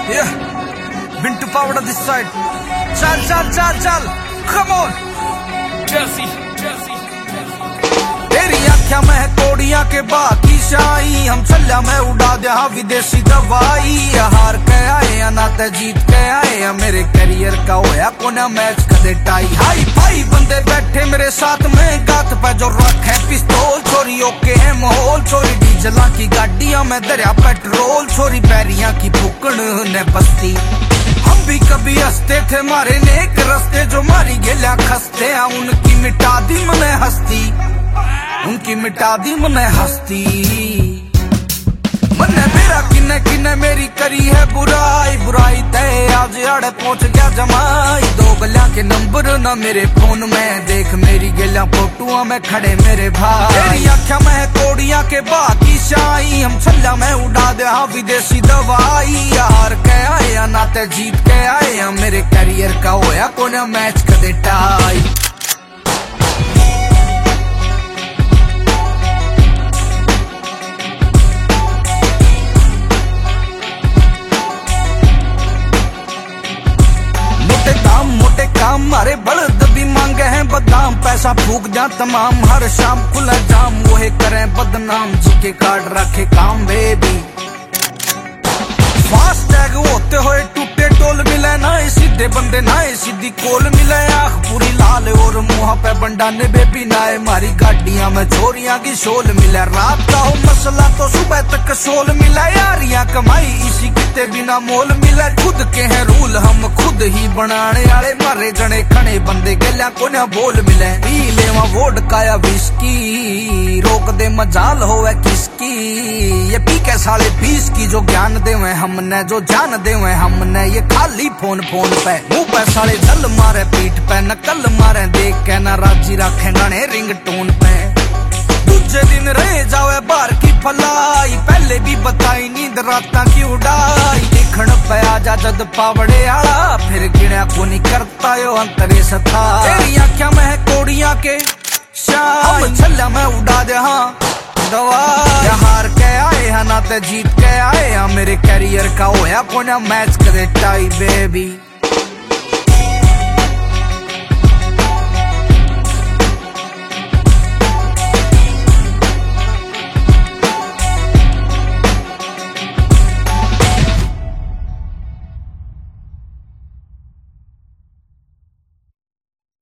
Yeah, Bintu Pavada this side. Chal, come on. Jesse. तेरी आख्या मैं कोड़िया के बाकी शाही, हम चलिया मैं उड़ा दिया विदेशी दवाई। हार के आए या ना ते जीत के आए या, मेरे करियर का होया कोना मैच कदे टाई। हाई भाई बंदे बैठे मेरे साथ में, गात पे जो रखे पिस्तौल। छोरी ओके है माहौल, छोरी डीजला की गाड़ियां में दरिया पेट्रोल। छोरी पैरिया की फूकण ने बस्ती, हम भी कभी हंसते थे मारे नेक रस्ते। जो मारी गेल्या खस्ते उनकी मिटा दी मने हस्ती, उनकी मिटा दी मने हस्ती। मने मेरा किन्ने मेरी करी है बुराई तय आज आड़े पहुंच गया जमाई। दो गलियां के नंबर ना मेरे फोन में, देख मेरी गलियां फोटुआ में खड़े मेरे भाई। तेरी आख्या मैं कोड़िया के बाकी शाही, हम छल्ला मैं उड़ा दे विदेशी दवाई। हार के आए या नाते जीत के आए या, मेरे करियर का होया कोना मैच कदे टाई। मोटे काम मारे बड़द भी मांगे हैं बदाम। पैसा फूक जा तमाम, हर शाम खुला जाम। वो है करें बदनाम, जिके कार्ड रखे काम बेबी। फास्ट टैग होते हुए टूटे टोल मिले ना, सीधे बंदे ना सीधी कोल मिले। आँख पूरी लाल और मुँह पे बंडाने बेबी नाए। मारी गाड़ियां में छोरियां की शोल मिले। रात का हो मसला तो सुबह तक सोल मिला। यारियां कमाई इसी किते बिना मोल मिले। खुद के हैं रूल हम खुद ही बनाने वाले, मारे जने खने बंदे गलिया को ना बोल मिले। पी लेवा वोडका या विस्की, रोक दे मजाल होवे किसकी। ये पी के साले 20 की जो ज्ञान देवे हमने, जो जान देवे हमने। ये खाली फोन पे मुंह पे साले जल मारे, पीठ पे नकल मारे। देख के ना राजी रखे गाने रिंग टोन पे। दूजे दिन रह जावे बाहर की फलाई, पहले भी बताई नींद रात की उड़ाई। देखण पे आजा जद पावड़े आला, फिर गिणा को नहीं करता यो अंतरे सथा। तेरी आख्या मैं कोड़िया के शाही, हम छल्ला मैं उड़ा दे दवा। हार के आए या ना ते जीत के आए या, मेरे करियर का होया कोना मैच कदे टाई बेबी।